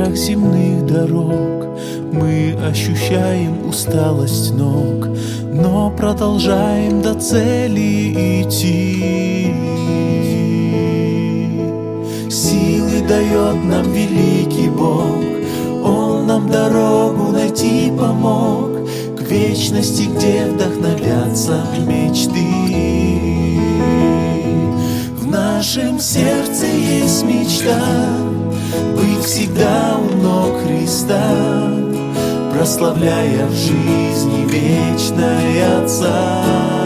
петлях земных дорог мы ощущаем усталость ног, но продолжаем до цели идти. Силы дает нам великий Бог, Он нам дорогу найти помог к вечности, где вдохновятся мечты. В нашем сердце есть мечта быть всегда у ног Христа, прославляя в жизни вечной Отца.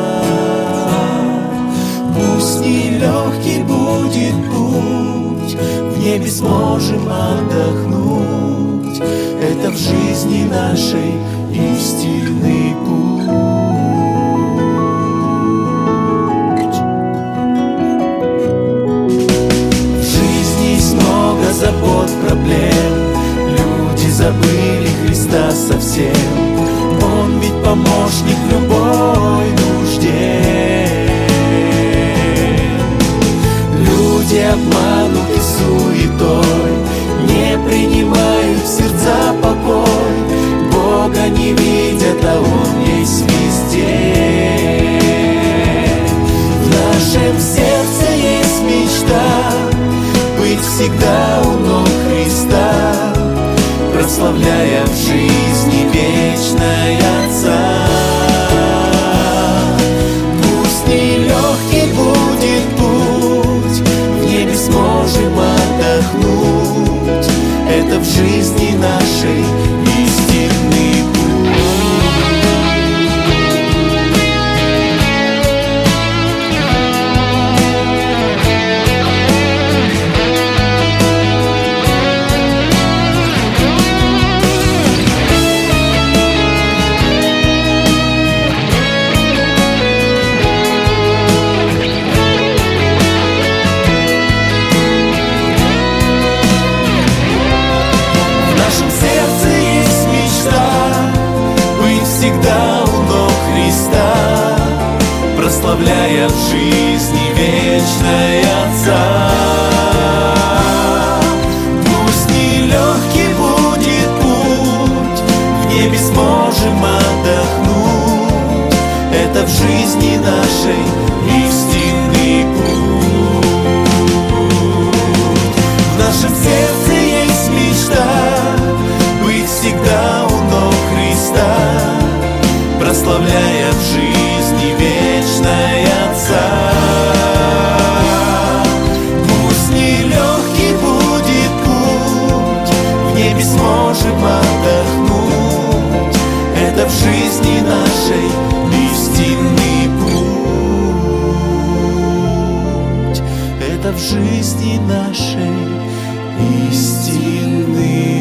Пусть нелегкий будет путь, в небе сможем отдохнуть. Это в жизни нашей истинный путь. В жизни есть много забот, проблем, люди забыли Христа совсем. Он ведь помощник в любой нужде. Люди обмануты суетой, не принимают в сердца покой. Бога не видят, а Он есть везде. В нашем сердце есть мечта быть всегда у ног Христа, прославляя в жизни вечной Отца. Пусть нелегкий будет путь, в небе сможем отдохнуть. Это в жизни нашей истинный путь. Всегда у ног Христа, прославляя в жизни вечной Отца. Пусть нелегкий будет путь, в небе сможем отдохнуть. Это в жизни нашей истинный путь. В нашем сердце есть мечта быть всегда у ног Христа, прославляя в жизни вечной Отца. Пусть нелегкий будет путь, в небе сможем отдохнуть. Это в жизни нашей истинный путь. Это в жизни нашей истинный